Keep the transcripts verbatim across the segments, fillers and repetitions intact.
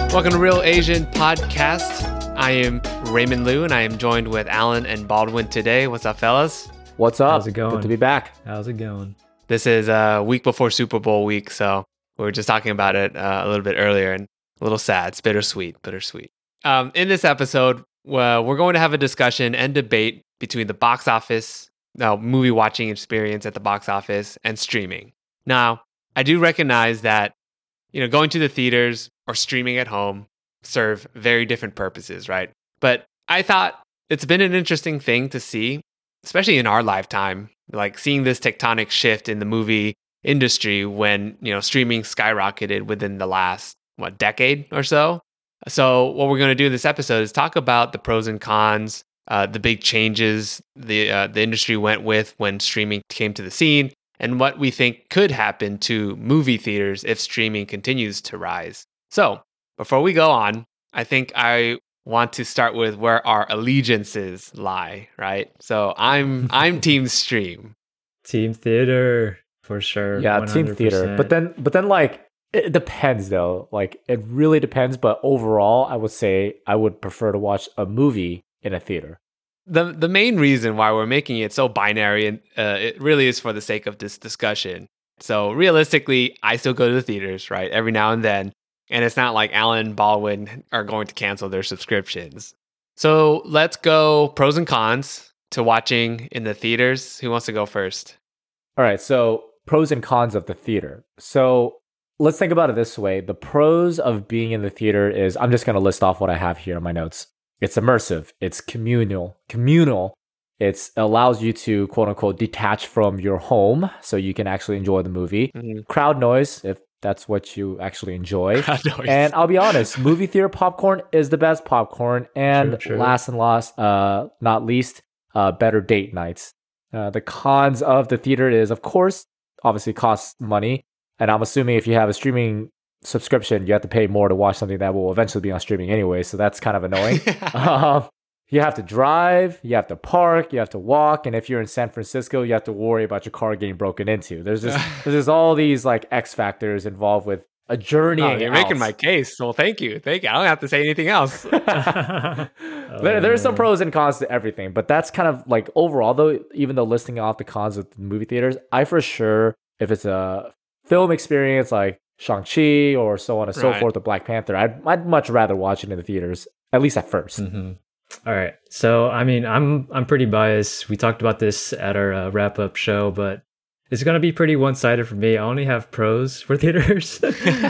Welcome to Real Asian Podcast. I am Raymond Liu, and I am joined with Alan and Baldwin today. What's up, fellas? What's up? How's it going? Good to be back. How's it going? This is a week before Super Bowl week, so we were just talking about it uh, a little bit earlier, and a little sad. It's bittersweet, bittersweet. Um, in this episode, well, we're going to have a discussion and debate between the box office, no, movie watching experience at the box office, and streaming. Now, I do recognize that, you know, going to the theaters or streaming at home serve very different purposes, right? But I thought it's been an interesting thing to see, especially in our lifetime, like seeing this tectonic shift in the movie industry when, you know, streaming skyrocketed within the last, what, decade or so. So what we're going to do in this episode is talk about the pros and cons, uh, the big changes the uh, the industry went with when streaming came to the scene, and what we think could happen to movie theaters if streaming continues to rise. So before we go on, I think I want to start with where our allegiances lie, right? So I'm I'm team stream. Team theater for sure. Yeah, one hundred percent. team theater. But then, but then, like, it depends though. Like, it really depends. But overall, I would say I would prefer to watch a movie in a theater. The the main reason why we're making it so binary, and uh, it really is for the sake of this discussion. So realistically, I still go to the theaters, right, every now and then. And it's not like Alan and Baldwin are going to cancel their subscriptions. So let's go pros and cons to watching in the theaters. Who wants to go first? All right. So pros and cons of the theater. So let's think about it this way. The pros of being in the theater is, I'm just going to list off what I have here in my notes. It's immersive. It's communal. Communal. It allows you to, quote unquote, detach from your home so you can actually enjoy the movie. Mm-hmm. Crowd noise, if that's what you actually enjoy. And I'll be honest, movie theater popcorn is the best popcorn. And true, true. last and last, uh, not least, uh, better date nights. Uh, the cons of the theater is, of course, obviously costs money. And I'm assuming if you have a streaming subscription, you have to pay more to watch something that will eventually be on streaming anyway. So that's kind of annoying. um, you have to drive, you have to park, you have to walk. And if you're in San Francisco, you have to worry about your car getting broken into. There's just there's just all these like X factors involved with a journey. Oh, you're out. Making my case. Well, thank you. Thank you. I don't have to say anything else. there, there's some pros and cons to everything. But that's kind of like overall, though, even though listing off the cons of the movie theaters, I for sure, if it's a film experience like Shang-Chi or so on and so right. forth, or Black Panther, I'd, I'd much rather watch it in the theaters, at least at first. Mm-hmm. All right. So, I mean, I'm I'm pretty biased. We talked about this at our uh, wrap-up show, but it's going to be pretty one-sided for me. I only have pros for theaters.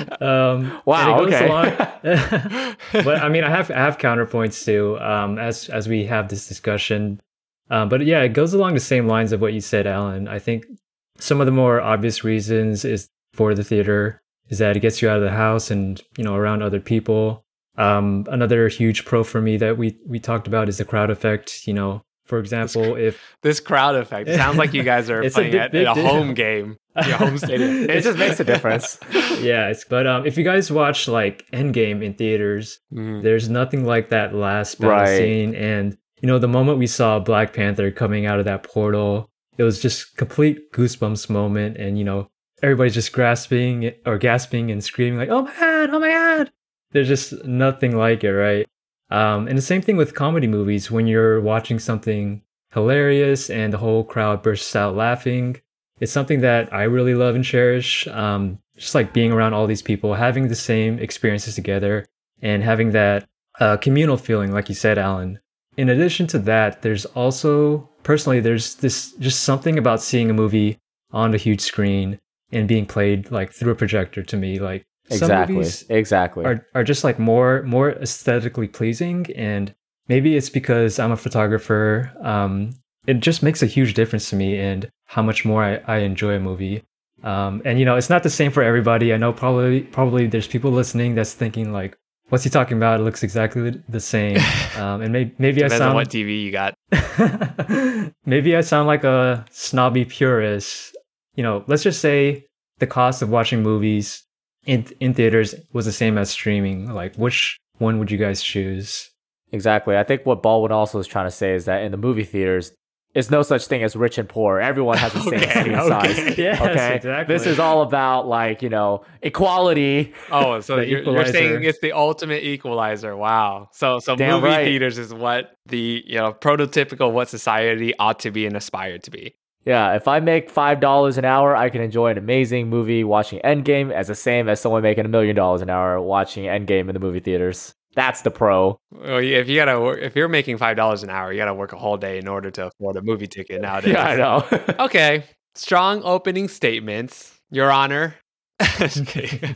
um, wow, okay. Along, but, I mean, I have I have counterpoints, too, um, as, as we have this discussion. Um, but, yeah, it goes along the same lines of what you said, Alan. I think some of the more obvious reasons is for the theater is that it gets you out of the house and, you know, around other people. Um, another huge pro for me that we, we talked about is the crowd effect. You know, for example, this, if this crowd effect, it sounds like you guys are playing a, at, at a home game, your home stadium. It just makes a difference. Yeah, it's, but um, if you guys watch like Endgame in theaters, mm. there's nothing like that last battle right. scene. And, you know, the moment we saw Black Panther coming out of that portal, it was just complete goosebumps moment. And, you know, everybody's just grasping or gasping and screaming like, oh my God, oh my God. There's just nothing like it, right? Um, and the same thing with comedy movies. When you're watching something hilarious and the whole crowd bursts out laughing, it's something that I really love and cherish. Um, just like being around all these people, having the same experiences together and having that uh, communal feeling, like you said, Alan. In addition to that, there's also, personally, there's this just something about seeing a movie on the huge screen and being played like through a projector to me, like, Exactly. Exactly. Are are just like more more aesthetically pleasing, and maybe it's because I'm a photographer. Um, it just makes a huge difference to me and how much more I, I enjoy a movie. Um, and you know, it's not the same for everybody. I know probably probably there's people listening that's thinking like, "What's he talking about? It looks exactly the same." Um, and maybe maybe I Depends sound on what T V you got. Maybe I sound like a snobby purist. You know, let's just say the cost of watching movies in in theaters was the same as streaming. Like, which one would you guys choose? Exactly. I think what Baldwin also is trying to say is that in the movie theaters, It's no such thing as rich and poor. Everyone has the same Okay, screen okay. size. Yes, okay, exactly. this is all about like you know equality. Oh, so The you're, you're saying equalizer. it's the ultimate equalizer. Wow. So so Damn movie right. theaters is what the you know prototypical what society ought to be and aspire to be. Yeah, if I make five dollars an hour, I can enjoy an amazing movie watching Endgame as the same as someone making a million dollars an hour watching Endgame in the movie theaters. That's the pro. Well, yeah, if you gotta work, if you're making five dollars an hour, you gotta work a whole day in order to afford a movie ticket nowadays. Yeah, I know. Okay, strong opening statements, Your Honor. Just kidding.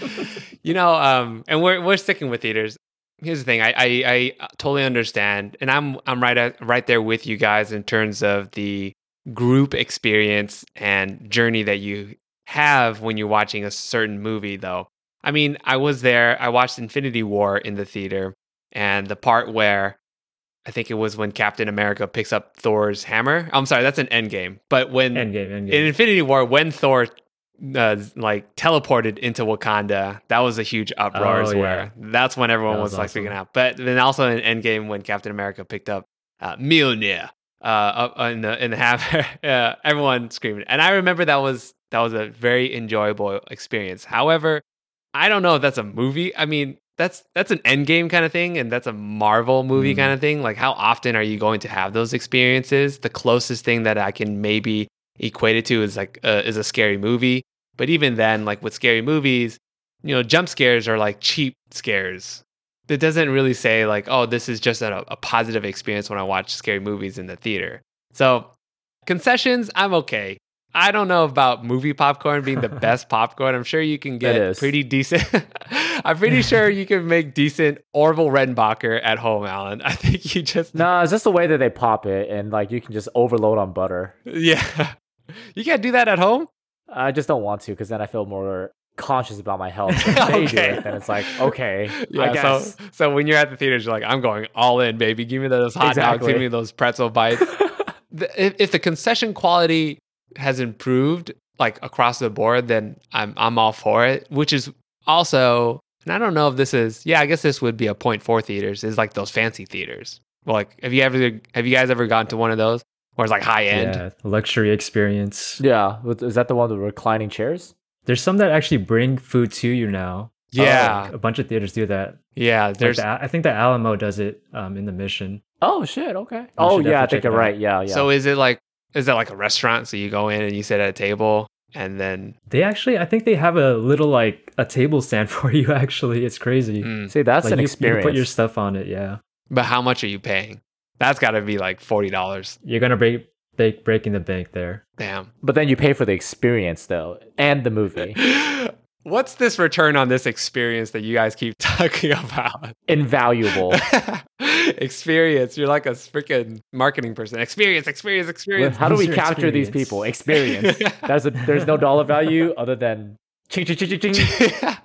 You know, um, and we're we're sticking with theaters. Here's the thing: I, I I totally understand, and I'm I'm right at right there with you guys in terms of the group experience and journey that you have when you're watching a certain movie. Though, I mean, I was there. I watched Infinity War in the theater, and the part where I think it was when Captain America picks up Thor's hammer. I'm sorry, that's an Endgame. But when Endgame, Endgame. in Infinity War, when Thor uh, like teleported into Wakanda, that was a huge uproar. Oh, as yeah. where that's when everyone That was, was like awesome. freaking out. But then also in Endgame, when Captain America picked up uh, Mjolnir uh, up in the in the hammer, uh, everyone screamed. And I remember that was that was a very enjoyable experience. However, I don't know if that's a movie. I mean, that's that's an Endgame kind of thing, and that's a Marvel movie Mm. kind of thing. Like, how often are you going to have those experiences? The closest thing that I can maybe equate it to is like uh, is a scary movie. But even then, like with scary movies, you know, jump scares are like cheap scares. It doesn't really say like, oh, this is just a, a positive experience when I watch scary movies in the theater. So concessions, I'm okay. I don't know about movie popcorn being the best popcorn. I'm sure you can get is. pretty decent. I'm pretty sure you can make decent Orville Redenbacher at home, Alan. I think you just No, it's just the way that they pop it, and like you can just overload on butter. yeah. You can't do that at home. I just don't want to because then I feel more conscious about my health. If they do Okay. it, then it's like okay, I Yeah, guess. so so when you're at the theaters, you're like, I'm going all in, baby. Give me those hot dogs, Exactly. give me those pretzel bites. The- if, if the concession quality has improved like across the board, then I'm I'm all for it. Which is also, and I don't know if this is, yeah, I guess this would be a point for theaters. Is like those fancy theaters. Well, like, have you ever have you guys ever gone to one of those where it's like high end? Yeah, luxury experience. Yeah, with- is that the one with the reclining chairs? There's some that actually bring food to you now. Yeah, Like, a bunch of theaters do that. yeah. Like There's the, I think the Alamo does it um, in the Mission. Oh shit, okay. Oh should yeah, I definitely think check you're it out. right. Yeah, yeah. so is it like is it like a restaurant? So you go in and you sit at a table and then They actually, I think they have a little like a table stand for you. Actually, it's crazy. mm. See, that's Like an you, you experience. can put your stuff on it. Yeah, But how much are you paying? That's got to be like forty dollars. you're gonna break, break breaking the bank there. Damn. But then you pay for the experience though, and the movie. What's this return on this experience that you guys keep talking about? Invaluable. Experience. You're like a freaking marketing person. Experience, experience, experience. How do we User capture these experience. people? Experience. There's a there's no dollar value other than ching ching ching ching ching.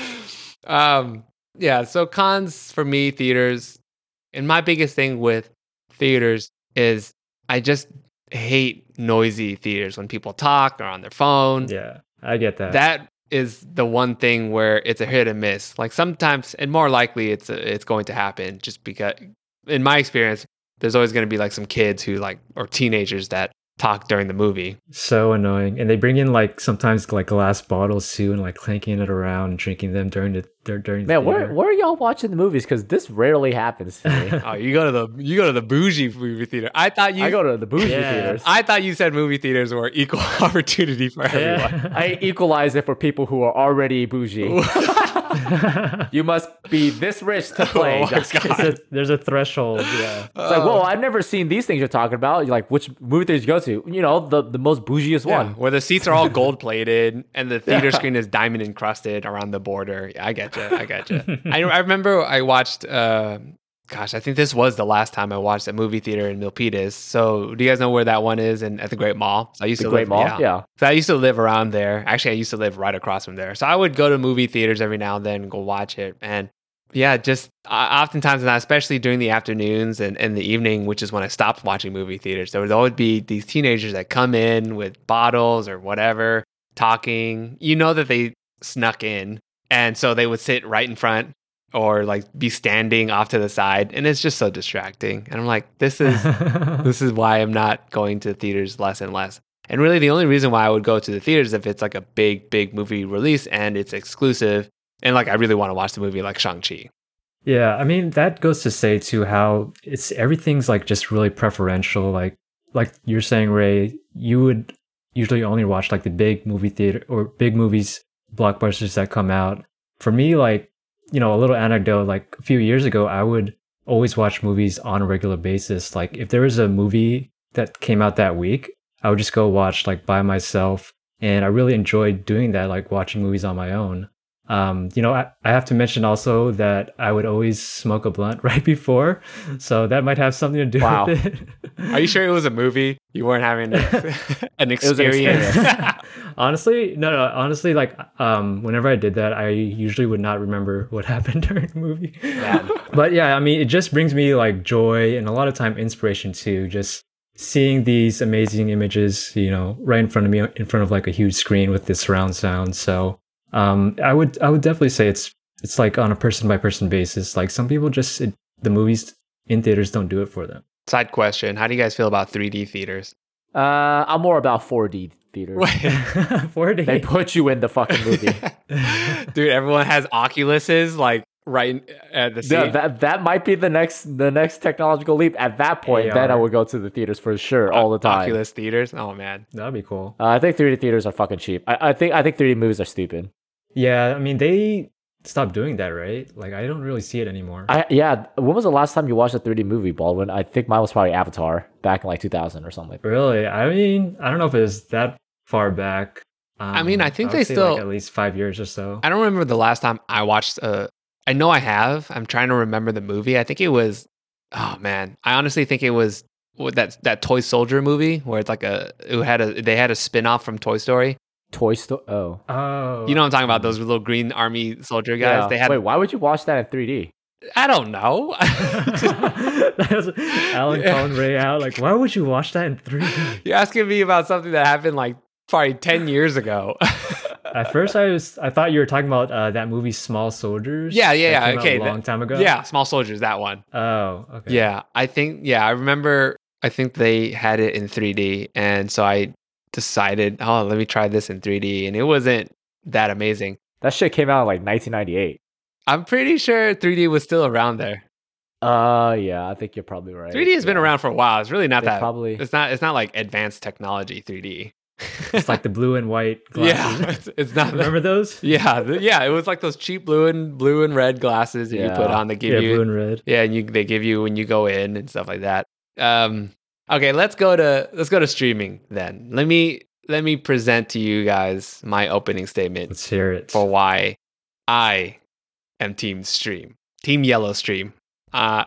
um, yeah. So cons for me, theaters, and my biggest thing with theaters is I just hate noisy theaters when people talk or on their phone. Yeah, I get that. That is the one thing where it's a hit and miss. Like sometimes, and more likely, it's a, it's going to happen just because, in my experience, there's always going to be like some kids who like or teenagers that talk during the movie. So annoying, and they bring in like sometimes like glass bottles too, and like clanking it around, and drinking them during the dur- during. The Man, where theater. where are y'all watching the movies? Because this rarely happens to me. Oh, you go to the you go to the bougie movie theater. I thought you I go to the bougie Yeah. theaters. I thought you said movie theaters were equal opportunity for everyone. Yeah. I equalize it for people who are already bougie. You must be this rich to play. Oh my Just- God. It's a- there's a threshold. Yeah. It's like, whoa, I've never seen these things you're talking about. You're like, which movie theaters you go to? You know, the, the most bougiest Yeah, one. where the seats are all gold plated and the theater Yeah. screen is diamond encrusted around the border. Yeah, I get you. I get you. I, I remember I watched, uh, gosh, I think this was the last time I watched a movie theater in Milpitas. So do you guys know where that one is? And at the Great Mall. So I used The to Great live, Mall? Yeah. So I used to live around there. Actually, I used to live right across from there. So I would go to movie theaters every now and then and go watch it. And yeah, just uh, oftentimes, and especially during the afternoons and, and the evening, which is when I stopped watching movie theaters, there would always be these teenagers that come in with bottles or whatever, talking. You know that they snuck in. And so they would sit right in front or like be standing off to the side, and it's just so distracting. And I'm like, this is this is why I'm not going to theaters less and less. And really the only reason why I would go to the theaters is if it's like a big, big movie release and it's exclusive and like I really want to watch the movie like Shang-Chi. Yeah, I mean that goes to say too how it's everything's like just really preferential. Like like you're saying, Ray, you would usually only watch like the big movie theater or big movies, blockbusters that come out. For me, like, you know, a little anecdote, like a few years ago, I would always watch movies on a regular basis. Like if there was a movie that came out that week, I would just go watch like by myself. And I really enjoyed doing that, like watching movies on my own. Um, you know, I, I have to mention also that I would always smoke a blunt right before. So that might have something to do Wow. with it. Are you sure it was a movie? You weren't having an experience? It was an experience. honestly, no, no, honestly, like, um, whenever I did that, I usually would not remember what happened during the movie. Yeah. But yeah, I mean, it just brings me like joy and a lot of time inspiration too. Just seeing these amazing images, you know, right in front of me, in front of like a huge screen with this surround sound. So, um, I would, I would definitely say it's, it's like on a person by person basis. Like some people just, it, the movies in theaters don't do it for them. Side question: how do you guys feel about three D theaters? Uh, I'm more about four D theaters. four D. They put you in the fucking movie. Dude, everyone has Oculuses like right at the Yeah, seat. that that might be the next the next technological leap. At that point, A R. then I would go to the theaters for sure all the time. Oculus theaters. Oh man. That'd be cool. Uh, I think three D theaters are fucking cheap. I, I think I think three D movies are stupid. Yeah, I mean, they stopped doing that, right? Like, I don't really see it anymore. I yeah. When was the last time you watched a three D movie, Baldwin? I think mine was probably Avatar back in like two thousand or something. Really? I mean, I don't know if it was that far back. Um, I mean, I think would they say, still- like, at least five years or so. I don't remember the last time I watched a. I know I have. I'm trying to remember the movie. I think it was. Oh man, I honestly think it was what, that that Toy Soldier movie where it's like a. It had a. They had a spin off from Toy Story. Toy Story. Oh, Oh, You know what I'm talking about? Those little green army soldier guys. yeah. They had. Wait, why would you watch that in three D? I don't know. that was Alan Yeah. calling Ray out. Like, why would you watch that in three D? You're asking me about something that happened like probably ten years ago. At first, I was I thought you were talking about uh, that movie Small Soldiers. Yeah, yeah, that yeah, came out okay, a that- long time ago. Yeah, Small Soldiers, that one. Oh, okay. Yeah, I think, yeah, I remember, I think they had it in three D. And so I decided, oh, let me try this in three D. And it wasn't that amazing. That shit came out in like nineteen ninety-eight. I'm pretty sure three D was still around there. Uh, yeah, I think you're probably right. three D has been Yeah. around for a while. It's really not They that. probably- It's not. It's not like advanced technology three D. It's like the blue and white glasses. yeah, it's, it's not. Remember those? Yeah, the- yeah. It was like those cheap blue and blue and red glasses that you put Yeah. on. They give Yeah, you. blue and red. Yeah, and you they give you when you go in and stuff like that. Um, okay, let's go to let's go to streaming then. Let me let me present to you guys my opening statement Let's hear it. for why I am Team Stream, Team Yellow Stream. Uh,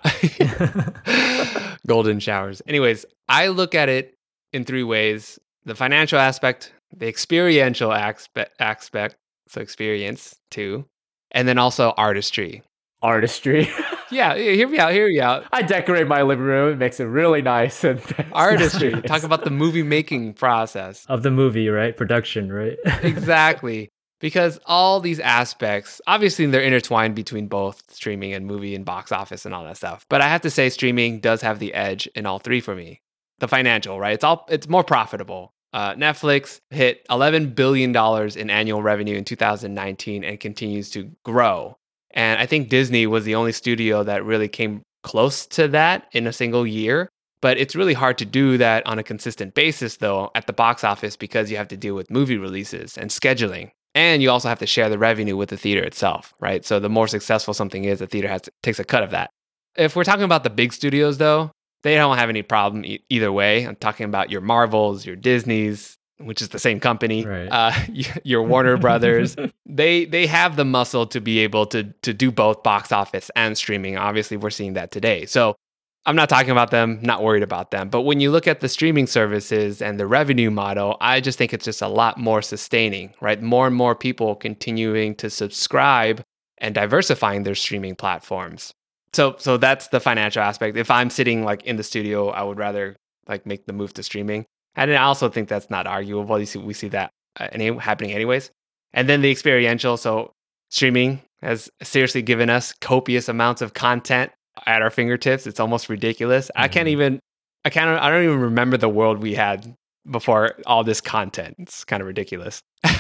golden showers. Anyways, I look at it in three ways: the financial aspect, the experiential aspect, aspect, so experience too, and then also artistry. Artistry. Yeah, hear me out. Hear me out. I decorate my living room. It makes it really nice and Artistry. Talk about the movie making process. Of the movie, right? Production, right? Exactly. Because all these aspects, obviously they're intertwined between both streaming and movie and box office and all that stuff. But I have to say streaming does have the edge in all three for me. The financial, right? It's all it's more profitable. Uh, Netflix hit eleven billion dollars in annual revenue in two thousand nineteen and continues to grow. And I think Disney was the only studio that really came close to that in a single year. But it's really hard to do that on a consistent basis, though, at the box office because you have to deal with movie releases and scheduling. And you also have to share the revenue with the theater itself, right? So the more successful something is, the theater has to, takes a cut of that. If we're talking about the big studios, though, they don't have any problem e- either way. I'm talking about your Marvels, your Disneys, which is the same company, Right. uh, your Warner Brothers. They they have the muscle to be able to to do both box office and streaming. Obviously, we're seeing that today. So I'm not talking about them, not worried about them. But when you look at the streaming services and the revenue model, I just think it's just a lot more sustaining, right? More and more people continuing to subscribe and diversifying their streaming platforms. So so that's the financial aspect. If I'm sitting like in the studio, I would rather like make the move to streaming. And I also think that's not arguable. You see, we see that uh, any, happening anyways. And then the experiential. So streaming has seriously given us copious amounts of content at our fingertips. It's almost ridiculous. Mm-hmm. I can't even, I can't, I don't even remember the world we had before all this content. It's kind of ridiculous.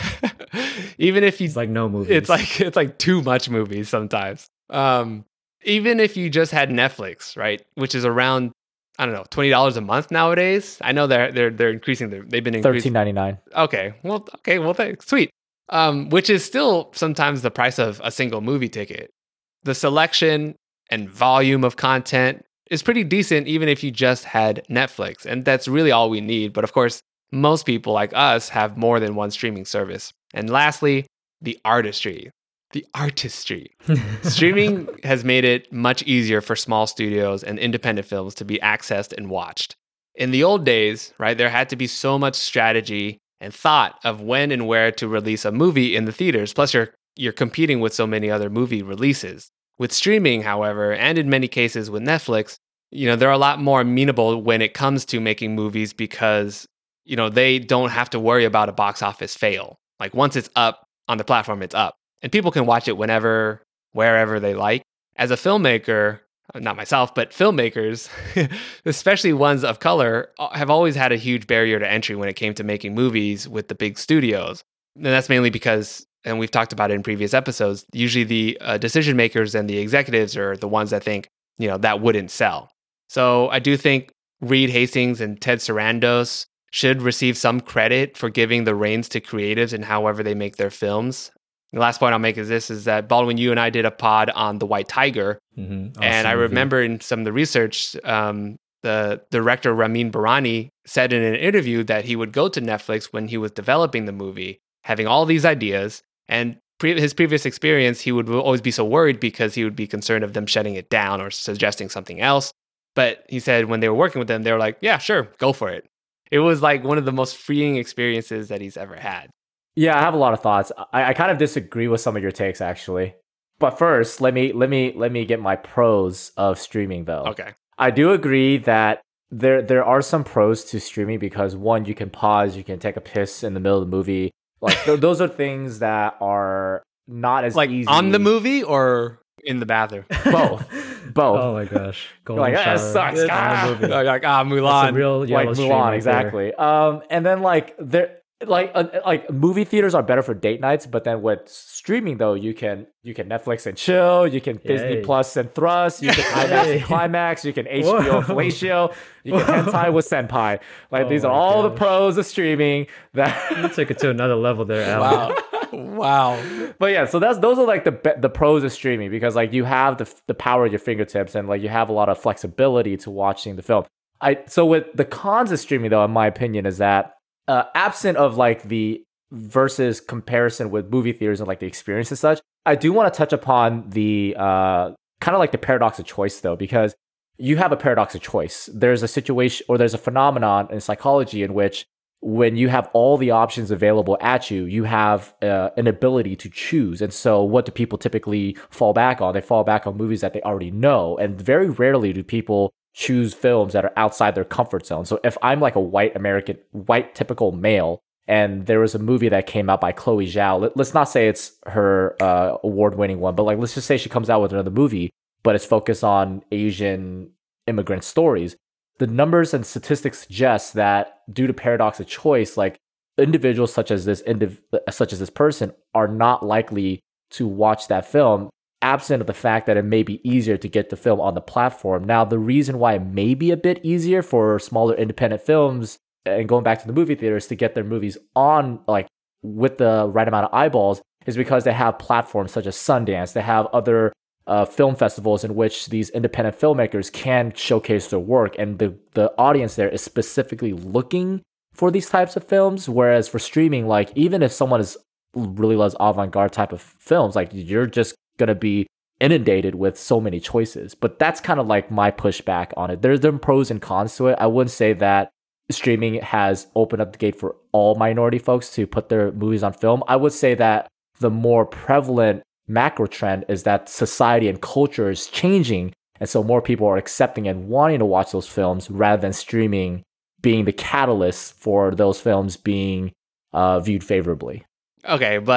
Even if you, it's like no movies. It's like, it's like too much movies sometimes. Um, even if you just had Netflix, right? Which is around, I don't know, twenty dollars a month nowadays. I know they're, they're, they're increasing their, they've been increasing. thirteen ninety-nine. Okay. Well, okay. Well, thanks. Sweet. Um, which is still sometimes the price of a single movie ticket. The selection and volume of content is pretty decent, even if you just had Netflix. And that's really all we need. But of course, most people like us have more than one streaming service. And lastly, the artistry. The artistry. Streaming has made it much easier for small studios and independent films to be accessed and watched. In the old days, right, there had to be so much strategy and thought of when and where to release a movie in the theaters. Plus, you're you're competing with so many other movie releases. With streaming, however, and in many cases with Netflix, you know, they're a lot more amenable when it comes to making movies because, you know, they don't have to worry about a box office fail. Like once it's up on the platform, it's up. And people can watch it whenever, wherever they like. As a filmmaker, not myself, but filmmakers, especially ones of color, have always had a huge barrier to entry when it came to making movies with the big studios. And that's mainly because, and we've talked about it in previous episodes, usually the uh, decision makers and the executives are the ones that think, you know, that wouldn't sell. So I do think Reed Hastings and Ted Sarandos should receive some credit for giving the reins to creatives in however they make their films. The last point I'll make is this, is that Baldwin, you and I did a pod on The White Tiger. Mm-hmm. Awesome and I remember movie. In some of the research, um, the director Ramin Barani said in an interview that he would go to Netflix when he was developing the movie, having all these ideas. And pre- his previous experience, he would always be so worried because he would be concerned of them shutting it down or suggesting something else. But he said when they were working with them, they were like, yeah, sure, go for it. It was like one of the most freeing experiences that he's ever had. Yeah, I have a lot of thoughts. I, I kind of disagree with some of your takes, actually. But first, let me let me let me get my pros of streaming, though. Okay. I do agree that there there are some pros to streaming because one, you can pause, you can take a piss in the middle of the movie. Like th- those are things that are not as like easy. On the movie or in the bathroom? Both. Both. Oh my gosh. Golden like, that sucks. It's ah. Like, ah, Mulan. That's a real yellow like stream Mulan, right exactly. Um, and then like there. Like uh, like movie theaters are better for date nights, but then with streaming though, you can you can Netflix and chill, you can Disney Yay. Plus and Thrust, you can IMAX and Climax, you can H B O Fellatio, you can hentai with Senpai. Like oh these are all gosh. the pros of streaming. That you took it to another level there, Alan. Wow, wow. But yeah, so that's those are like the the pros of streaming because like you have the the power at your fingertips and like you have a lot of flexibility to watching the film. I so with the cons of streaming though, in my opinion, is that. Uh, absent of like the versus comparison with movie theaters and like the experience and such, I do want to touch upon the uh, kind of like the paradox of choice though, because you have a paradox of choice. There's a situation or there's a phenomenon in psychology in which when you have all the options available at you, you have uh, an ability to choose. And so what do people typically fall back on? They fall back on movies that they already know. And very rarely do people choose films that are outside their comfort zone. So if I'm like a white American, white typical male, and there was a movie that came out by Chloe Zhao, let, let's not say it's her uh, award-winning one, but like let's just say she comes out with another movie, but it's focused on Asian immigrant stories. The numbers and statistics suggest that due to paradox of choice, like individuals such as this indiv- such as this person are not likely to watch that film, absent of the fact that it may be easier to get the film on the platform. Now, the reason why it may be a bit easier for smaller independent films and going back to the movie theaters to get their movies on, like with the right amount of eyeballs, is because they have platforms such as Sundance. They have other uh, film festivals in which these independent filmmakers can showcase their work, and the the audience there is specifically looking for these types of films. Whereas for streaming, like even if someone is really loves avant-garde type of films, like you're just gonna be inundated with so many choices. But that's kind of like my pushback on it. There's there pros and cons to it. I wouldn't say that streaming has opened up the gate for all minority folks to put their movies on film. I would say that the more prevalent macro trend is that society and culture is changing, and so more people are accepting and wanting to watch those films rather than streaming being the catalyst for those films being uh, viewed favorably. Okay, but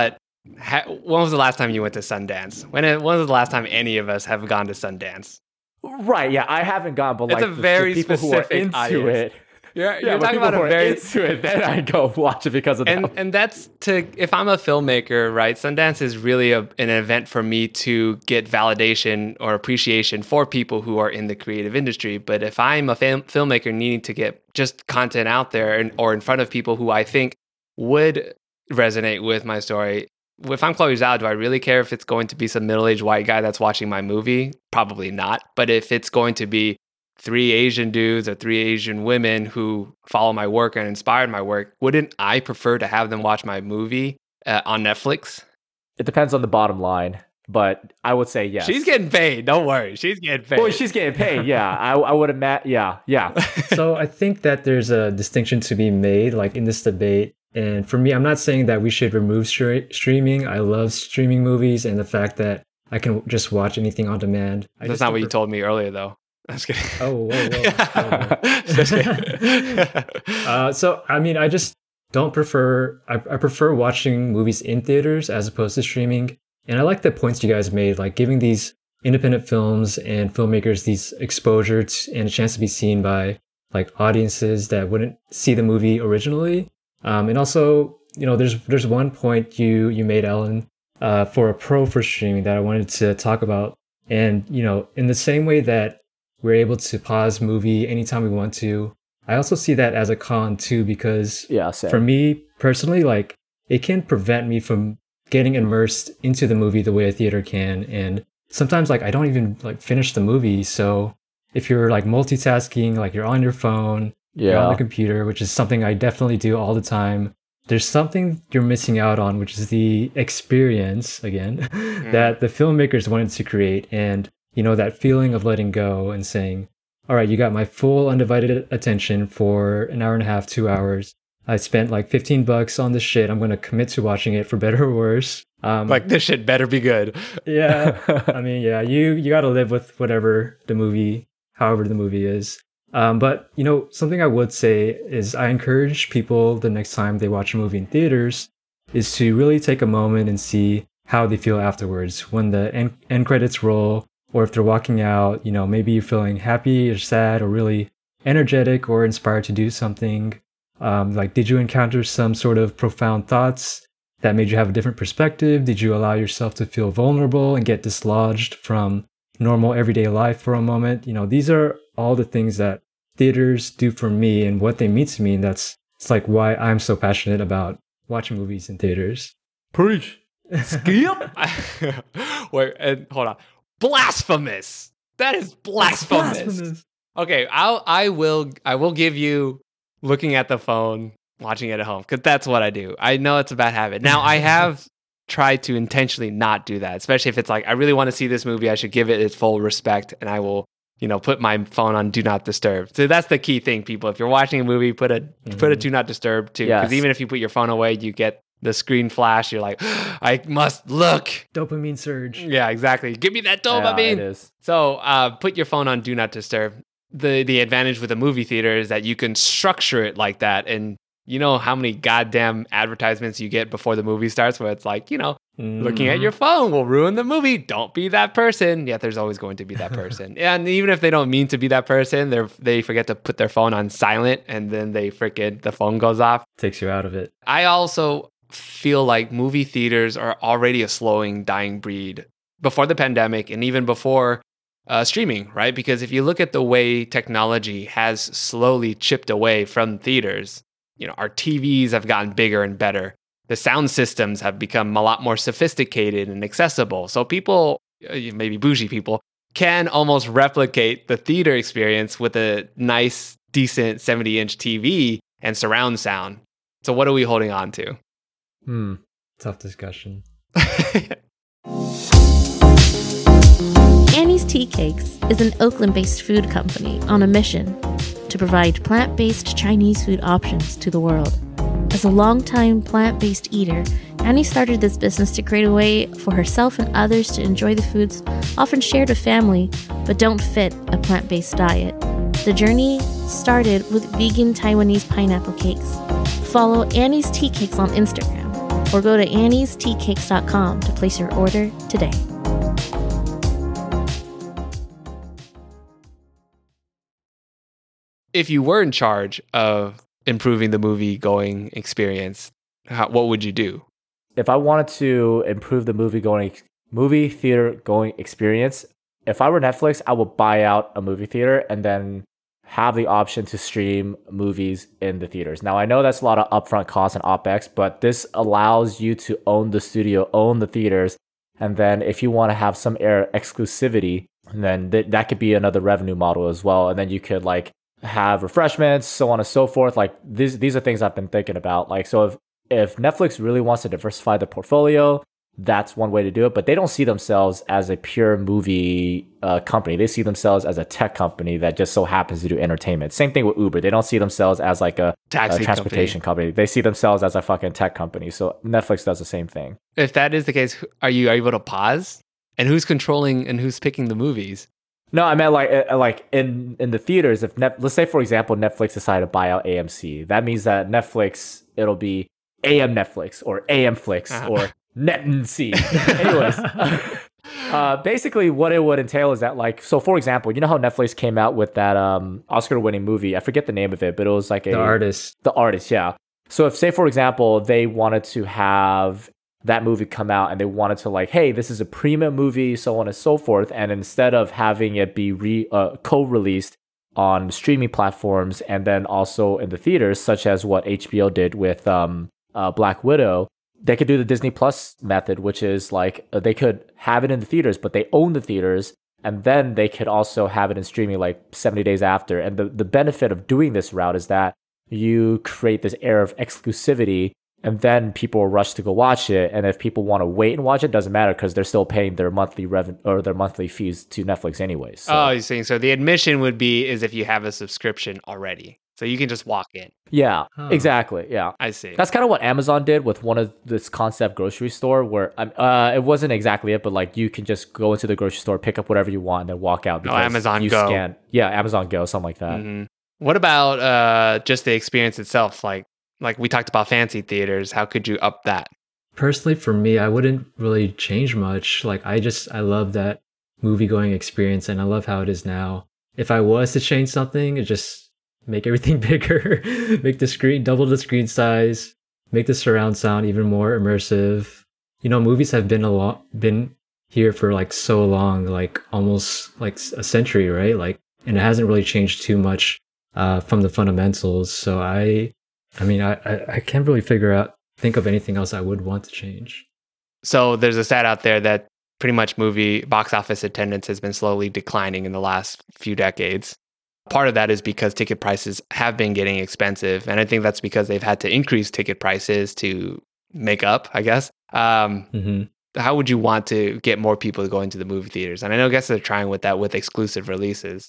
ha- when was the last time you went to Sundance? When, when was the last time any of us have gone to Sundance? Right, yeah, I haven't gone, but it's like a very the, the people who are specific into audience. it. You're, yeah, you're talking about who a very into it. Then I go watch it because of and that. and that's to if I'm a filmmaker, right? Sundance is really a, an event for me to get validation or appreciation for people who are in the creative industry. But if I'm a film, filmmaker needing to get just content out there and, or in front of people who I think would resonate with my story, if I'm Chloe Zhao, do I really care if it's going to be some middle-aged white guy that's watching my movie? Probably not. But if it's going to be three Asian dudes or three Asian women who follow my work and inspired my work, wouldn't I prefer to have them watch my movie uh, on Netflix? It depends on the bottom line, but I would say yes. She's getting paid. Don't worry. She's getting paid. Well, she's getting paid. Yeah, I, I would imagine. Yeah, yeah. So I think that there's a distinction to be made, like in this debate. And for me, I'm not saying that we should remove stre- streaming. I love streaming movies and the fact that I can just watch anything on demand. I That's not what you told me earlier, though. I was kidding. Oh, whoa, whoa. Just kidding. uh, so, I mean, I just don't prefer, I, I prefer watching movies in theaters as opposed to streaming. And I like the points you guys made, like giving these independent films and filmmakers these exposure to, and a chance to be seen by like audiences that wouldn't see the movie originally. Um, and also, you know, there's there's one point you you made, Ellen, uh, for a pro for streaming that I wanted to talk about. And, you know, in the same way that we're able to pause movie anytime we want to, I also see that as a con too, because yeah, same. For me personally, like it can prevent me from getting immersed into the movie the way a theater can. And sometimes like I don't even like finish the movie. So if you're like multitasking, like you're on your phone, yeah. you're on the computer, which is something I definitely do all the time, there's something you're missing out on, which is the experience, again, mm. that the filmmakers wanted to create. And, you know, that feeling of letting go and saying, all right, you got my full undivided attention for an hour and a half, two hours. I spent like fifteen bucks on this shit. I'm going to commit to watching it for better or worse. Um, like this shit better be good. yeah. I mean, yeah, you, you got to live with whatever the movie, however the movie is. Um, but, you know, something I would say is I encourage people the next time they watch a movie in theaters is to really take a moment and see how they feel afterwards when the end, end credits roll, or if they're walking out, you know, maybe you're feeling happy or sad or really energetic or inspired to do something. Um, like, did you encounter some sort of profound thoughts that made you have a different perspective? Did you allow yourself to feel vulnerable and get dislodged from normal everyday life for a moment? You know, these are all the things that theaters do for me and what they mean to me. And that's it's like why I'm so passionate about watching movies in theaters. Preach. Skip. Wait, and hold on. Blasphemous. That is blasphemous. blasphemous. Okay, I'll I will I will give you looking at the phone, watching it at home, because that's what I do. I know it's a bad habit. Now I have tried to intentionally not do that, especially if it's like I really want to see this movie, I should give it its full respect, and I will, you know, put my phone on do not disturb. So that's the key thing, people. If you're watching a movie, put a mm-hmm. put a do not disturb too, because yes. even if you put your phone away, you get the screen flash. You're like, I must look. Dopamine surge. Yeah, exactly. Give me that dopamine. Yeah, it is. So uh, put your phone on do not disturb. The the advantage with a movie theater is that you can structure it like that. And you know how many goddamn advertisements you get before the movie starts where it's like, you know, mm-hmm. looking at your phone will ruin the movie. Don't be that person. Yet there's always going to be that person. And even if they don't mean to be that person, they they forget to put their phone on silent and then they freaking, the phone goes off. Takes you out of it. I also feel like movie theaters are already a slowing, dying breed before the pandemic and even before uh, streaming, right? Because if you look at the way technology has slowly chipped away from theaters, you know, our T Vs have gotten bigger and better. The sound systems have become a lot more sophisticated and accessible. So people, maybe bougie people, can almost replicate the theater experience with a nice, decent seventy-inch T V and surround sound. So what are we holding on to? Hmm. Tough discussion. Annie's Tea Cakes is an Oakland-based food company on a mission to provide plant-based Chinese food options to the world. As a longtime plant-based eater, Annie started this business to create a way for herself and others to enjoy the foods often shared with family, but don't fit a plant-based diet. The journey started with vegan Taiwanese pineapple cakes. Follow Annie's Tea Cakes on Instagram or go to annies tea cakes dot com to place your order today. If you were in charge of improving the movie going experience, how, what would you do? If I wanted to improve the movie going movie theater going experience, if I were Netflix, I would buy out a movie theater and then have the option to stream movies in the theaters. Now, I know that's a lot of upfront costs and OpEx, but this allows you to own the studio, own the theaters, and then if you want to have some air exclusivity, then th- that could be another revenue model as well. And then you could like have refreshments, so on and so forth. Like these, these are things I've been thinking about. Like, so if if Netflix really wants to diversify the portfolio, that's one way to do it. But they don't see themselves as a pure movie uh, company. They see themselves as a tech company that just so happens to do entertainment. Same thing with Uber. They don't see themselves as like a, Taxi a transportation company. company. They see themselves as a fucking tech company. So Netflix does the same thing. If that is the case, are you able to pause? And who's controlling and who's picking the movies? No, I meant like uh, like in, in the theaters. If Net, let's say for example Netflix decided to buy out A M C, that means that Netflix, it'll be A M Netflix or A M Flix uh-huh. or Net N C. Anyways, uh, basically what it would entail is that like, so for example, you know how Netflix came out with that um, Oscar-winning movie? I forget the name of it, but it was like a The Artist. The Artist, yeah. So if say for example they wanted to have that movie come out and they wanted to like, hey, this is a premium movie, so on and so forth, and instead of having it be re uh, co-released on streaming platforms and then also in the theaters, such as what H B O did with um, uh, Black Widow, they could do the Disney Plus method, which is like uh, they could have it in the theaters, but they own the theaters, and then they could also have it in streaming like seventy days after. And the, the benefit of doing this route is that you create this air of exclusivity, and then people will rush to go watch it. And if people want to wait and watch it, doesn't matter because they're still paying their monthly revenue or their monthly fees to Netflix anyways. So. Oh, you're saying so the admission would be is if you have a subscription already. So you can just walk in. Yeah, huh. exactly. Yeah. I see. That's kind of what Amazon did with one of this concept grocery store where uh, it wasn't exactly it, but like you can just go into the grocery store, pick up whatever you want and then walk out. Because oh, Amazon you Go. Scan. Yeah, Amazon Go, something like that. Mm-hmm. What about uh, just the experience itself? Like, Like we talked about fancy theaters, how could you up that? Personally, for me, I wouldn't really change much. Like I just, I love that movie going experience and I love how it is now. If I was to change something, it just make everything bigger, make the screen, double the screen size, make the surround sound even more immersive. You know, movies have been a lot, been here for like so long, like almost like a century, right? Like, and it hasn't really changed too much uh, from the fundamentals. So I, I mean, I, I, I can't really figure out, think of anything else I would want to change. So there's a stat out there that pretty much movie box office attendance has been slowly declining in the last few decades. Part of that is because ticket prices have been getting expensive. And I think that's because they've had to increase ticket prices to make up, I guess. Um, mm-hmm. How would you want to get more people to go into the movie theaters? And I know I guess they're trying with that with exclusive releases.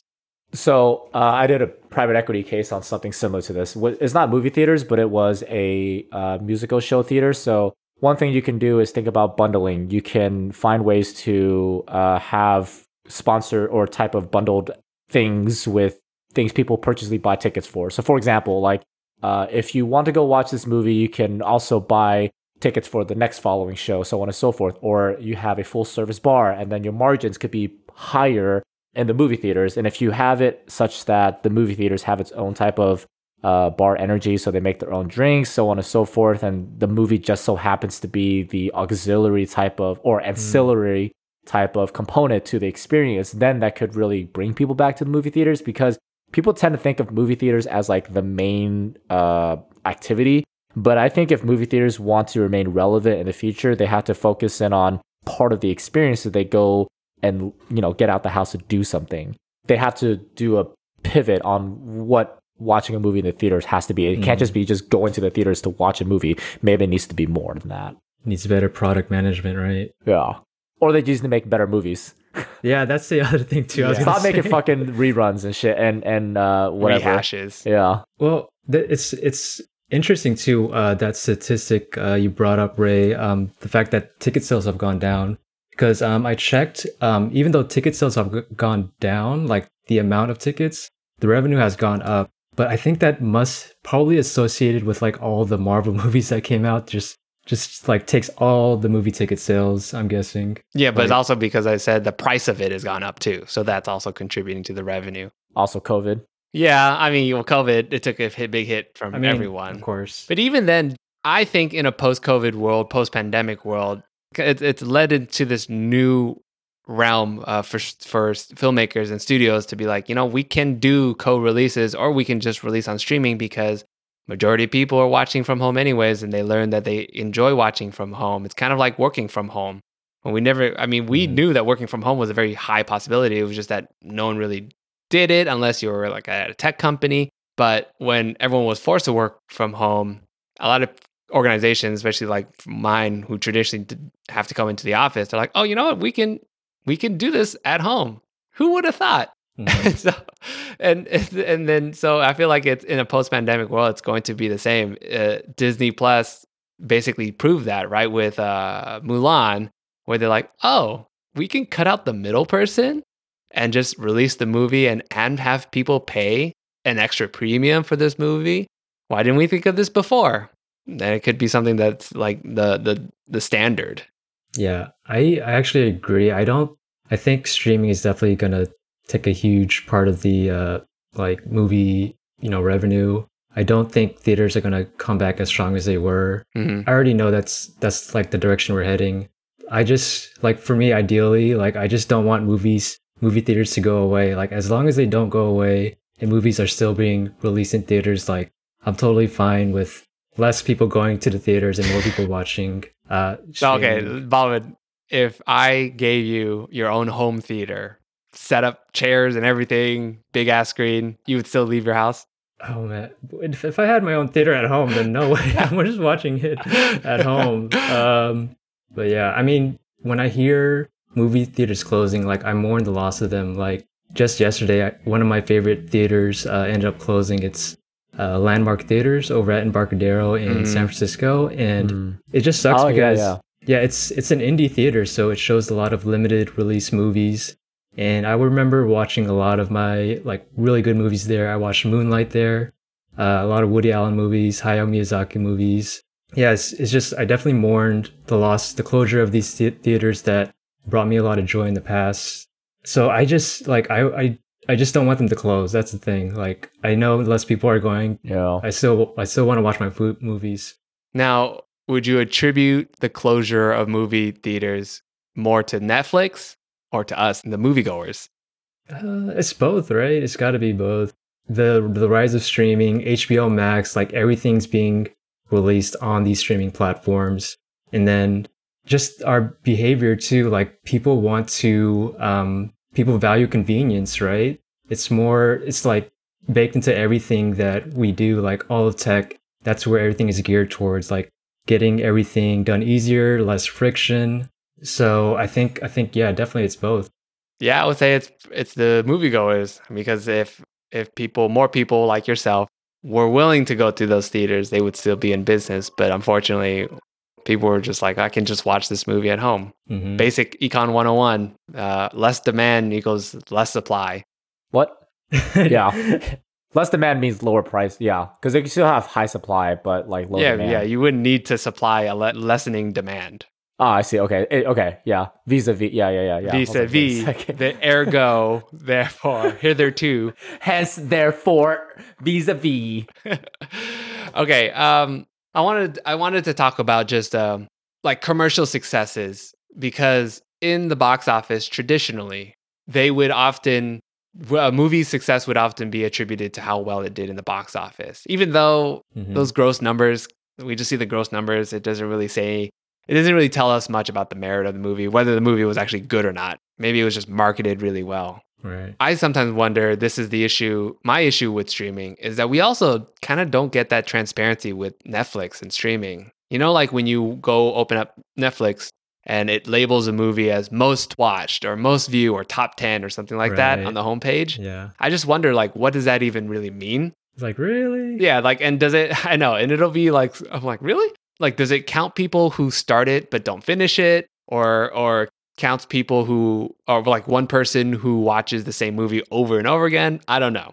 So uh, I did a private equity case on something similar to this. It's not movie theaters, but it was a uh, musical show theater. So one thing you can do is think about bundling. You can find ways to uh, have sponsor or type of bundled things with things people purposely buy tickets for. So for example, like uh, if you want to go watch this movie, you can also buy tickets for the next following show, so on and so forth. Or you have a full service bar and then your margins could be higher in the movie theaters. And if you have it such that the movie theaters have its own type of uh, bar energy, so they make their own drinks, so on and so forth, and the movie just so happens to be the auxiliary type of or ancillary mm. type of component to the experience, then that could really bring people back to the movie theaters, because people tend to think of movie theaters as like the main uh, activity. But I think if movie theaters want to remain relevant in the future, they have to focus in on part of the experience that they go and, you know, get out the house to do something. They have to do a pivot on what watching a movie in the theaters has to be. It mm. can't just be just going to the theaters to watch a movie. Maybe it needs to be more than that. Needs better product management, right? Yeah. Or they just need to make better movies. Yeah, that's the other thing too. I was yeah. Stop say. making fucking reruns and shit and and uh, whatever. Rehashes. Yeah. Well, th- it's it's interesting too, uh, that statistic uh, you brought up, Ray. Um, the fact that ticket sales have gone down. Because um, I checked, um, even though ticket sales have g- gone down, like the amount of tickets, the revenue has gone up. But I think that must probably associated with like all the Marvel movies that came out just just like takes all the movie ticket sales, I'm guessing. Yeah, but like, it's also because I said the price of it has gone up too. So that's also contributing to the revenue. Also COVID. Yeah, I mean, well, COVID, it took a hit, big hit from I mean, everyone. Of course. But even then, I think in a post-COVID world, post-pandemic world, it, it's led into this new realm uh, for for filmmakers and studios to be like, you know, we can do co-releases or we can just release on streaming because majority of people are watching from home anyways, and they learn that they enjoy watching from home. It's kind of like working from home. When we never, I mean, we mm. knew that working from home was a very high possibility. It was just that no one really did it unless you were like at a tech company. But when everyone was forced to work from home, a lot of organizations, especially like mine, who traditionally did have to come into the office, they're like, oh, you know what, we can we can do this at home. Who would have thought? Mm-hmm. so, and and then so I feel like it's in a post-pandemic world, it's going to be the same. Uh, Disney Plus basically proved that, right, with uh, Mulan, where they're like, oh, we can cut out the middle person and just release the movie and and have people pay an extra premium for this movie. Why didn't we think of this before? Then it could be something that's like the the the standard. Yeah, I, I actually agree. I don't. I think streaming is definitely gonna take a huge part of the uh, like movie, you know, revenue. I don't think theaters are gonna come back as strong as they were. Mm-hmm. I already know that's that's like the direction we're heading. I just like for me, ideally, like I just don't want movies, movie theaters to go away. Like as long as they don't go away and movies are still being released in theaters, like I'm totally fine with less people going to the theaters and more people watching. Uh, okay, Baldwin, if I gave you your own home theater, set up chairs and everything, big ass screen, you would still leave your house? Oh man, if, if I had my own theater at home, then no way. I'm just watching it at home. Um, but yeah, I mean, when I hear movie theaters closing, like I mourn the loss of them. Like just yesterday, I, one of my favorite theaters uh, ended up closing. It's Uh, Landmark Theaters over at Embarcadero in mm. San Francisco, and mm. it just sucks oh, because yeah, yeah. yeah, it's it's an indie theater, so it shows a lot of limited release movies. And I remember watching a lot of my like really good movies there. I watched Moonlight there, uh, a lot of Woody Allen movies, Hayao Miyazaki movies. Yeah, it's, it's just I definitely mourned the loss, the closure of these th- theaters that brought me a lot of joy in the past. So I just like I I. I just don't want them to close. That's the thing. Like I know less people are going. Yeah. I still I still want to watch my food movies. Now, would you attribute the closure of movie theaters more to Netflix or to us, the moviegoers? Uh, it's both, right? It's got to be both. The the rise of streaming, H B O Max, like everything's being released on these streaming platforms, and then just our behavior too. Like people want to. Um, People value convenience, right? It's more, it's like baked into everything that we do, like all of tech. That's where everything is geared towards, like getting everything done easier, less friction. So I think, I think, yeah, definitely it's both. Yeah, I would say it's it's the moviegoers, because if if people, more people like yourself, were willing to go to those theaters, they would still be in business. But unfortunately, people were just like, I can just watch this movie at home. Mm-hmm. Basic Econ one oh one, uh, less demand equals less supply. What? Yeah. Less demand means lower price. Yeah. Because they can still have high supply, but like low yeah, demand. Yeah, you wouldn't need to supply a le- lessening demand. Ah, I see. Okay. It, okay. Yeah. Vis-a-vis. Yeah, yeah, yeah. yeah. Vis-a-vis. The ergo, therefore, hitherto. Hence, therefore, vis-a-vis. Okay. Um, I wanted I wanted to talk about just um, like commercial successes, because in the box office, traditionally, they would often, a movie's success would often be attributed to how well it did in the box office. Even though mm-hmm. those gross numbers, we just see the gross numbers, it doesn't really say, it doesn't really tell us much about the merit of the movie, whether the movie was actually good or not. Maybe it was just marketed really well. Right. I sometimes wonder, this is the issue, my issue with streaming, is that we also kind of don't get that transparency with Netflix and streaming. You know, like when you go open up Netflix and it labels a movie as most watched or most viewed or top ten or something like right. that on the homepage. Yeah. I just wonder, like, what does that even really mean? It's like, really? Yeah, like, and does it, I know, and it'll be like, I'm like, really? Like, does it count people who start it but don't finish it? Or, or counts people who are like one person who watches the same movie over and over again? I don't know.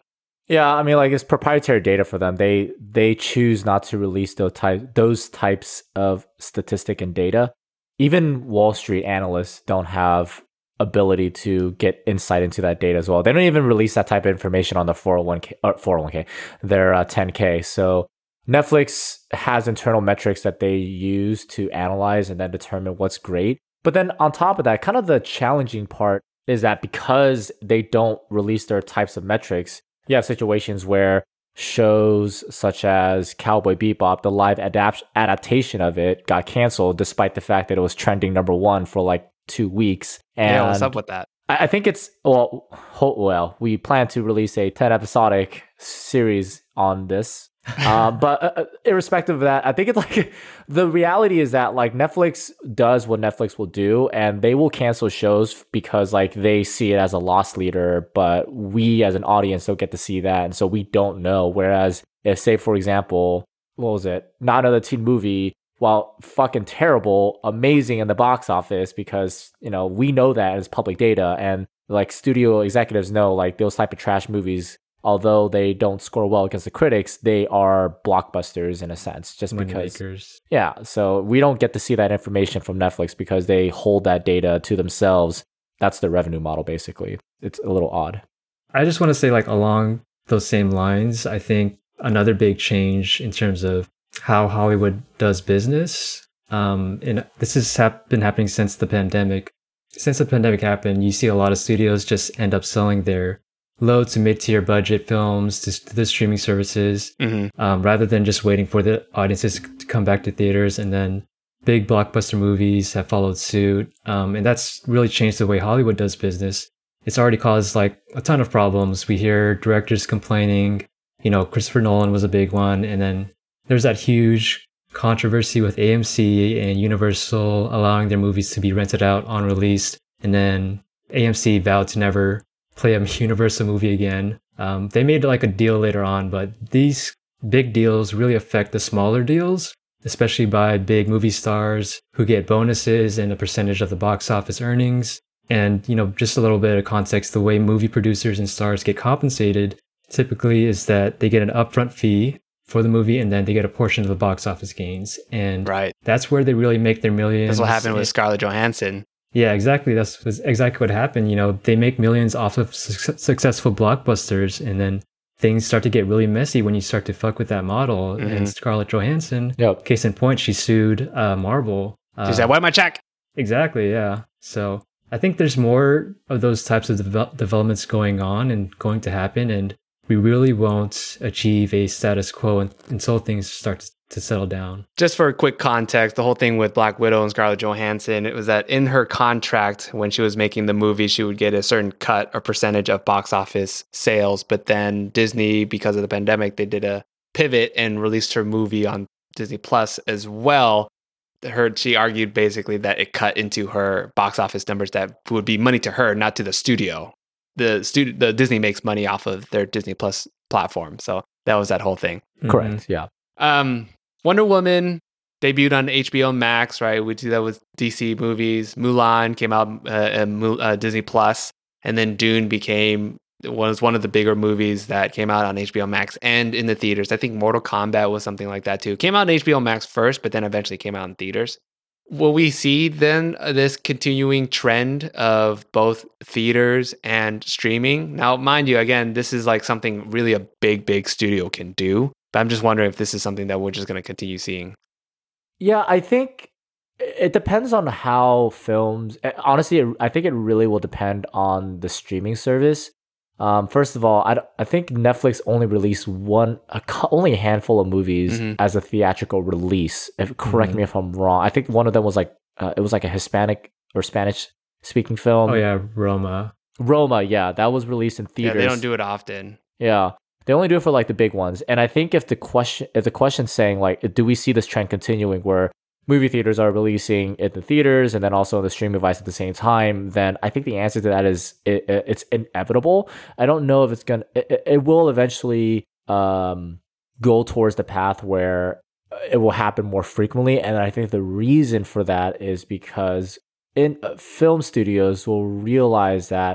Yeah, I mean, like it's proprietary data for them. They they choose not to release those type those types of statistic and data. Even Wall Street analysts don't have ability to get insight into that data as well. They don't even release that type of information on the four oh one k or four oh one k, their uh, ten K. So Netflix has internal metrics that they use to analyze and then determine what's great. But then on top of that, kind of the challenging part is that because they don't release their types of metrics, you have situations where shows such as Cowboy Bebop, the live adapt- adaptation of it, got canceled despite the fact that it was trending number one for like two weeks. And yeah, what's up with that? I, I think it's, well, ho- well, we plan to release a ten episodic series on this. uh, but uh, irrespective of that, I think it's like the reality is that like Netflix does what Netflix will do, and they will cancel shows because like they see it as a loss leader, but we as an audience don't get to see that, and so we don't know. Whereas if, say, for example, what was it? Not Another Teen Movie, while fucking terrible, amazing in the box office because you know we know that as public data, and like studio executives know like those type of trash movies, although they don't score well against the critics, they are blockbusters in a sense, just Money because. makers. Yeah, so we don't get to see that information from Netflix because they hold that data to themselves. That's their revenue model, basically. It's a little odd. I just want to say, like, along those same lines, I think another big change in terms of how Hollywood does business, um, and this has hap- been happening since the pandemic. Since the pandemic happened, you see a lot of studios just end up selling their low to mid-tier budget films to, to the streaming services, Mm-hmm. um, rather than just waiting for the audiences to come back to theaters. And then big blockbuster movies have followed suit. Um, and that's really changed the way Hollywood does business. It's already caused like a ton of problems. We hear directors complaining, you know, Christopher Nolan was a big one. And then there's that huge controversy with A M C and Universal allowing their movies to be rented out on release. And then A M C vowed to never play a Universal movie again. Um, they made like a deal later on, but these big deals really affect the smaller deals, especially by big movie stars who get bonuses and a percentage of the box office earnings. And, you know, just a little bit of context, the way movie producers and stars get compensated typically is that they get an upfront fee for the movie and then they get a portion of the box office gains. And Right. that's where they really make their millions. That's what happened with And- Scarlett Johansson. Yeah, exactly. That's that's exactly what happened. You know, they make millions off of su- successful blockbusters, and then things start to get really messy when you start to fuck with that model. Mhm. And Scarlett Johansson, Yep. case in point, she sued uh, Marvel. Uh, She said, "Why my check?" exactly, yeah. So I think there's more of those types of devel- developments going on and going to happen, and we really won't achieve a status quo un- until things start to, to settle down. Just for quick context, the whole thing with Black Widow and Scarlett Johansson, it was that in her contract, when she was making the movie, she would get a certain cut or percentage of box office sales. But then Disney, because of the pandemic, they did a pivot and released her movie on Disney Plus as well. Her, she argued basically that it cut into her box office numbers that would be money to her, not to the studio. The studio, the Disney makes money off of their Disney Plus platform. So that was that whole thing. Correct. Yeah. Um, Wonder Woman debuted on H B O Max, right? We do that with D C movies. Mulan came out uh, at Mu- uh, Disney Plus, and then Dune became was one of the bigger movies that came out on H B O Max and in the theaters. I think Mortal Kombat was something like that too. Came out on H B O Max first, but then eventually came out in theaters. Will we see then uh, this continuing trend of both theaters and streaming? Now, mind you, again, this is like something really a big, big studio can do. But I'm just wondering if this is something that we're just going to continue seeing. Yeah, I think it depends on how films. Honestly, it, I think it really will depend on the streaming service. Um, first of all, I, I think Netflix only released one, a, only a handful of movies Mhm. as a theatrical release. If, correct Mhm. me if I'm wrong. I think one of them was like uh, it was like a Hispanic or Spanish speaking film. Oh yeah, Roma. Roma. Yeah, that was released in Yeah, theaters. they don't do it often. Yeah. They only do it for like the big ones. And I think if the question if the question's saying like, do we see this trend continuing where movie theaters are releasing in the theaters and then also on the streaming device at the same time, then I think the answer to that is it, it, it's inevitable. I don't know if it's gonna it, it will eventually um go towards the path where it will happen more frequently. And I think the reason for that is because in uh, film studios will realize that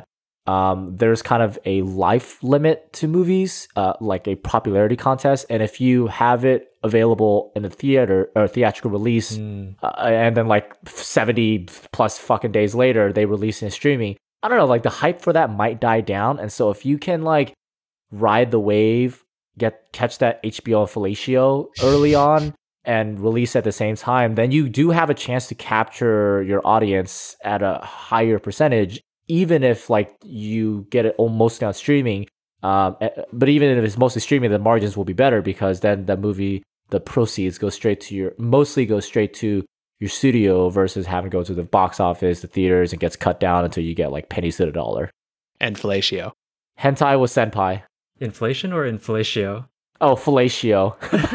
um, there's kind of a life limit to movies, uh, like a popularity contest. And if you have it available in a theater or theatrical release, mm. uh, and then like seventy plus fucking days later, they release in streaming, I don't know, like the hype for that might die down. And so if you can like ride the wave, get catch that H B O fellatio early on and release at the same time, then you do have a chance to capture your audience at a higher percentage, even if like you get it mostly on streaming. Um, but even if it's mostly streaming, the margins will be better because then the movie, the proceeds go straight to your, mostly go straight to your studio versus having to go to the box office, the theaters, and gets cut down until you get like pennies to the dollar. And fellatio. Hentai was senpai. Inflation or inflatio? Oh, fellatio.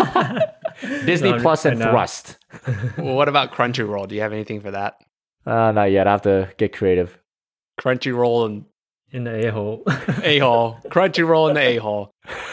Disney no, Plus and Thrust. Well, what about Crunchyroll? Do you have anything for that? Uh, not yet. I have to get creative. Crunchyroll and in the a-hole. A-hole. Crunchyroll in the a-hole.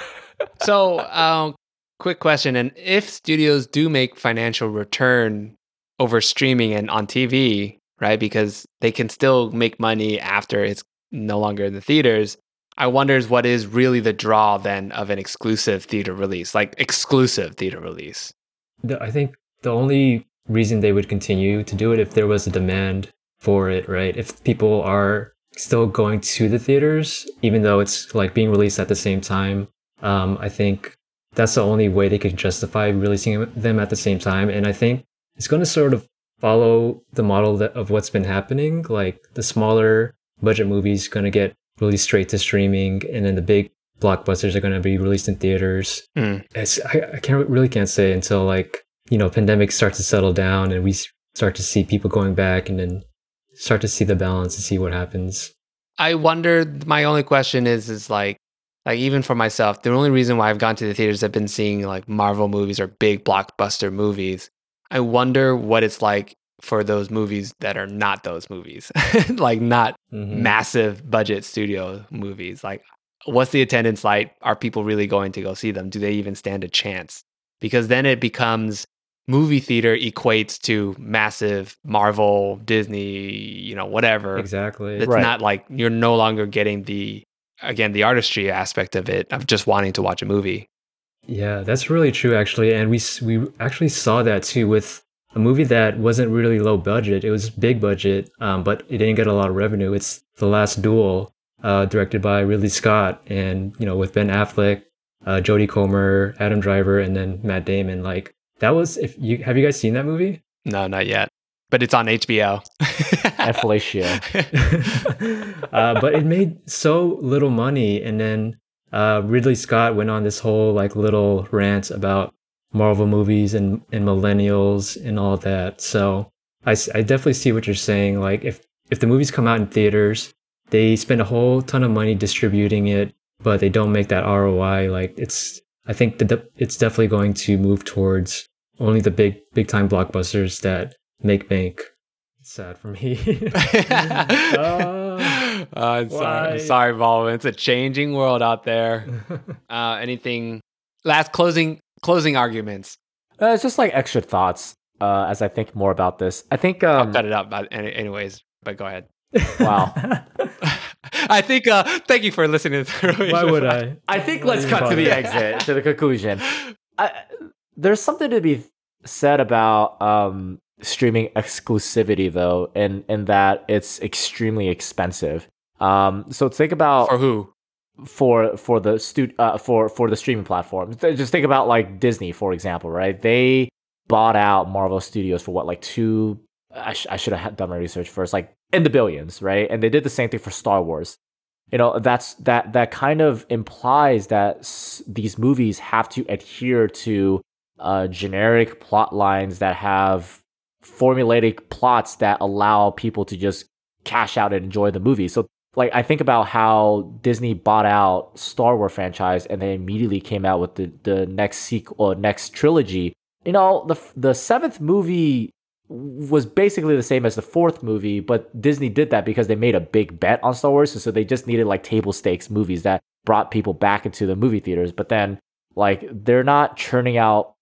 So, um, quick question. And if studios do make financial return over streaming and on T V, right, because they can still make money after it's no longer in the theaters, I wonders what is really the draw then of an exclusive theater release, like exclusive theater release. The, I think the only reason they would continue to do it if there was a demand for it, right? If people are still going to the theaters, even though it's like being released at the same time, um, I think that's the only way they could justify releasing them at the same time. And I think it's going to sort of follow the model that, of what's been happening. Like the smaller budget movies going to get released straight to streaming, and then the big blockbusters are going to be released in theaters. Mm. It's, I, I can't really can't say until like, you know, pandemic starts to settle down and we start to see people going back and then start to see the balance and see what happens. I wonder, my only question is, is like, like even for myself, the only reason why I've gone to the theaters, I've been seeing like Marvel movies or big blockbuster movies. I wonder what it's like for those movies that are not those movies, like not mm-hmm. massive budget studio movies. Like, what's the attendance like? Are people really going to go see them? Do they even stand a chance? Because then it becomes movie theater equates to massive Marvel, Disney, you know, whatever. Exactly. It's right. not like you're no longer getting the, again, the artistry aspect of it, of just wanting to watch a movie. Yeah, that's really true, actually. And we we actually saw that too with a movie that wasn't really low budget. It was big budget, um, but it didn't get a lot of revenue. It's The Last Duel, uh, directed by Ridley Scott, and you know, with Ben Affleck, uh, Jodie Comer, Adam Driver, and then Matt Damon. Like that was. If you have you guys seen that movie? No, not yet. But it's on H B O. And fellatio. uh, but it made so little money, and then uh, Ridley Scott went on this whole like little rant about Marvel movies and, and millennials and all that. So I, I definitely see what you're saying. Like if, if the movies come out in theaters, they spend a whole ton of money distributing it, but they don't make that R O I. Like it's, I think that it's definitely going to move towards only the big, big time blockbusters that make bank. It's sad for me. uh, uh, sorry, sorry, Baldwin. It's a changing world out there. Uh, anything, last closing, Closing arguments. Uh, it's just like extra thoughts uh, as I think more about this. I think um, I'll cut it up, but any, anyways. But go ahead. Wow. I think. Uh, thank you for listening to the Why would I? I think let's cut to the exit, to the conclusion. I, there's something to be said about um, streaming exclusivity, though, in in that it's extremely expensive. Um, so think about for who. for for the stu- uh, for for the streaming platforms. Just think about like Disney, for example, right? They bought out Marvel Studios for what, like two I, sh- I should have done my research first, like in the billions, right? And they did the same thing for Star Wars. You know, that's that that kind of implies that s- these movies have to adhere to uh, generic plot lines that have formulaic plots that allow people to just cash out and enjoy the movie. So like, I think about how Disney bought out Star Wars franchise and they immediately came out with the, the next sequel, or next trilogy. You know, the the seventh movie was basically the same as the fourth movie, but Disney did that because they made a big bet on Star Wars. So they just needed like table stakes movies that brought people back into the movie theaters. But then like, they're not churning out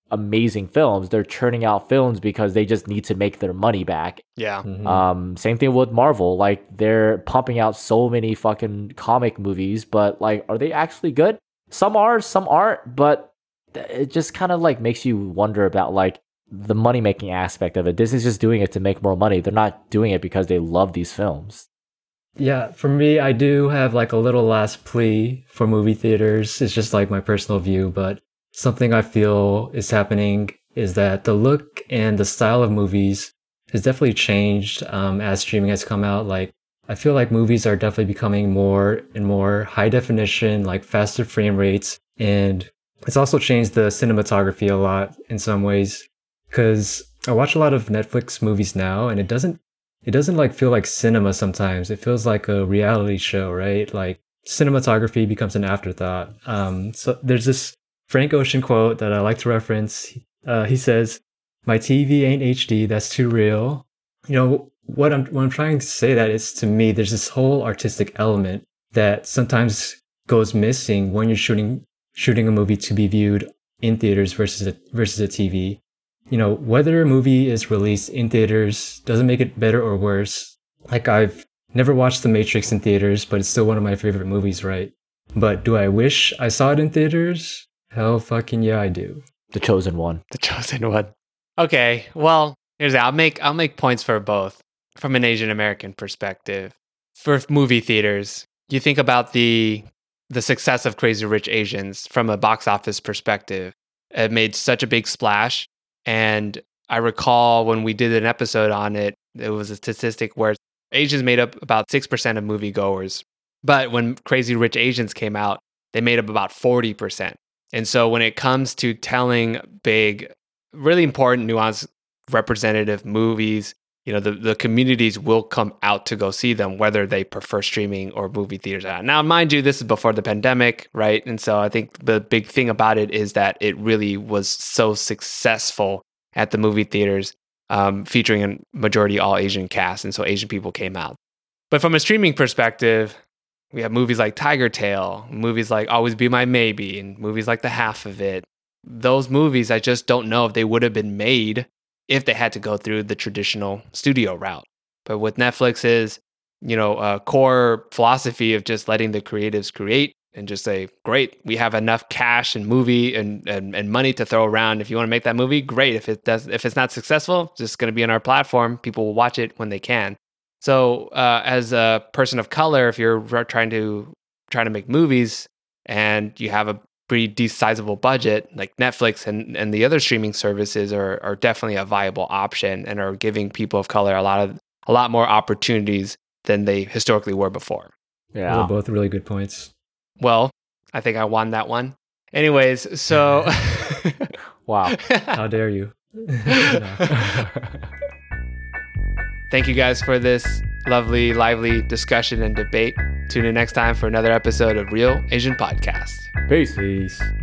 amazing films. They're churning out films because they just need to make their money back. Yeah. Mm-hmm. Um, same thing with Marvel. Like, they're pumping out so many fucking comic movies, but like, are they actually good? Some are, some aren't, but it just kind of like makes you wonder about like the money making aspect of it. Disney's just doing it to make more money. They're not doing it because they love these films. Yeah, for me, I do have like a little last plea for movie theaters. It's just like my personal view, but something I feel is happening is that the look and the style of movies has definitely changed um, as streaming has come out. Like, I feel like movies are definitely becoming more and more high definition, like faster frame rates. And it's also changed the cinematography a lot in some ways, because I watch a lot of Netflix movies now, and it doesn't It doesn't like feel like cinema sometimes. It feels like a reality show, right? Like cinematography becomes an afterthought. Um, so there's this Frank Ocean quote that I like to reference. Uh, he says, "My T V ain't H D. That's too real." You know, what I'm what I'm trying to say that is, to me, there's this whole artistic element that sometimes goes missing when you're shooting shooting a movie to be viewed in theaters versus a, versus a T V. You know, whether a movie is released in theaters doesn't make it better or worse. Like, I've never watched The Matrix in theaters, but it's still one of my favorite movies, right? But do I wish I saw it in theaters? Hell fucking yeah, I do. The Chosen One. The Chosen One. Okay, well, here's that. I'll make I'll make points for both from an Asian American perspective. For movie theaters, you think about the the success of Crazy Rich Asians from a box office perspective. It made such a big splash. And I recall when we did an episode on it, it was a statistic where Asians made up about six percent of moviegoers. But when Crazy Rich Asians came out, they made up about forty percent. And so when it comes to telling big, really important, nuanced, representative movies, you know, the, the communities will come out to go see them, whether they prefer streaming or movie theaters. Now, mind you, this is before the pandemic, right? And so I think the big thing about it is that it really was so successful at the movie theaters, um, featuring a majority all Asian cast. And so Asian people came out. But from a streaming perspective, we have movies like Tiger Tail, movies like Always Be My Maybe, and movies like The Half of It. Those movies, I just don't know if they would have been made if they had to go through the traditional studio route. But with Netflix's, you know, uh, core philosophy of just letting the creatives create and just say, great, we have enough cash and movie and, and, and money to throw around. If you want to make that movie, great. If it does, if it's not successful, it's just going to be on our platform. People will watch it when they can. So uh, as a person of color, if you're trying to trying to make movies and you have a pretty sizable budget, like Netflix and, and the other streaming services are are definitely a viable option and are giving people of color a lot of a lot more opportunities than they historically were before. Yeah, those are both really good points. Well, I think I won that one. Anyways, so wow, how dare you? Thank you guys for this lovely, lively discussion and debate. Tune in next time for another episode of Real Asian Podcast. Peace. Peace.